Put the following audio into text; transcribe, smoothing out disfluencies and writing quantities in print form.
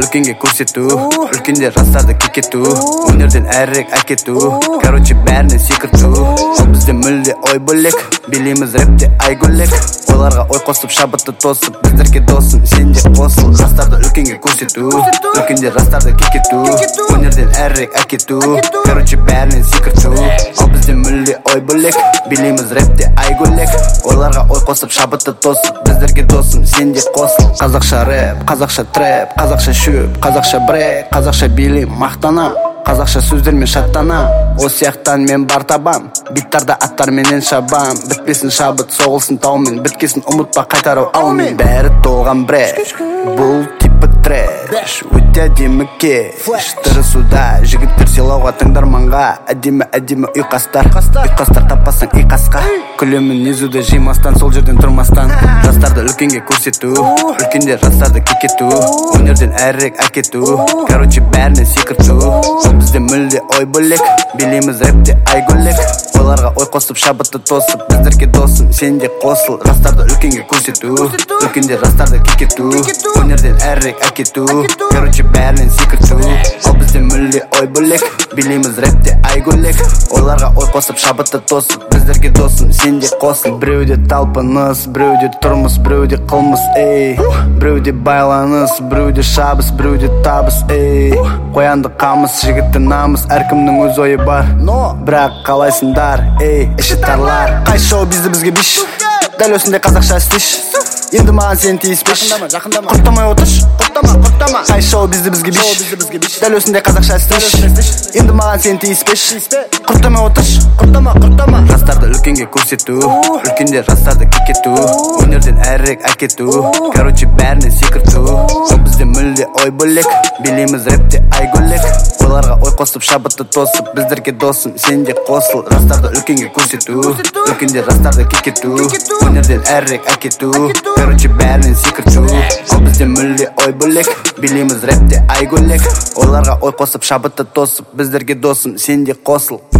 үлкенге көрсету, үлкендер жастарды кекету, өнерден әрірек әкету, короче бәріне секірту. Ал бізде мүлде ой бөлек, билейміз рэпте айгөлек, ойларға ой қосып шабытты тосып, біздерге досым сен де қосыл. Жастарды үлкенге көрсету, үлкендер жастарды кекету, өнерден әрірек әкету, короче бәріне секірту. Ал бізде мүлде ой бөлек, билейміз рэпте айгөлек, ойларға ой қосып шабытты тосып, біздерге досым сен де қосыл. Қазақша рэп, қазақша трэп, қазақша шөп, қазақша брек, қазақша билейм мақтанам, қазақша сөздермен шаттанам. Осы сияқтан мен бар табам, биттарда аттарменен шабам. Бітпесін шабыт, соғылсын таумен, біткесін ұмытпа қайтару аумен. Бәрі толған брек, бұл типі трэш, өте әдемі кеш. Тырысуда жігіттер сыйлауға тыңдарманға, әдемі ұйқастар таппасаң иқасқа. Күлемін езуді жимастан, сол жерден тұрмастан. Жастарды үлкенге көрсету, үлкендер жастарды кекету, өнерден әрірек әкету, короче бәріне секірту. Бізде мүлде ой бөлек, билейміз рэпте айгөлек, ойларға ой қосып шабытты тосып, біздерге досым сен де қосыл. Жастарды үлкенге көрсету, үлкендер жастарды кекету, өнерден әрірек әкету, короче бәрінен секірту. Ал бізде мүлде ой бөлек, билейміз рэпте айгөлек, ойларға ой қосып шабытты тосып, біздерге досым сен де қосыл. Біреуде талпыныс, біреуде тұрмыс, біреуде қылмыс, ей. Біреуде байланыс, біреуде шабыс, біреуде табыс, ей. Қоянды қамыс, жігітті намыс, әркімнің өз ойы бар, бірақ қалайсыңдар, ей, іші тарлар. Қай шоу бізге биш, дәл осындай қазақша стиш, енді маған сен тиіспеш. Құрттамай отырш, құрттама. Қай шоу бізге биш, дәл осындай қазақша стиш, енді маған сен тиіспеш. Құрттамай отырш, құрттама. Жастарды үлкенге көрсету, үлкендер жастарды кекету, өнерден әрірек әкету, короче бәріне секірту. Бізде мүлде ой бөлек, билейміз рэпте айгөлек, ойларға ой қосып шабытты тосып, біздерге досым сен де қосыл. Жастарды үлкенге көрсету, үлкендер жастарды кекету, өнерден әрірек әкету, короче бәрінен секірту. Ал бізде мүлде ой бөлек, билейміз рэпте айгөлек, ойларға ой қосып шабытты тосып, біздерге досым сен де қосыл.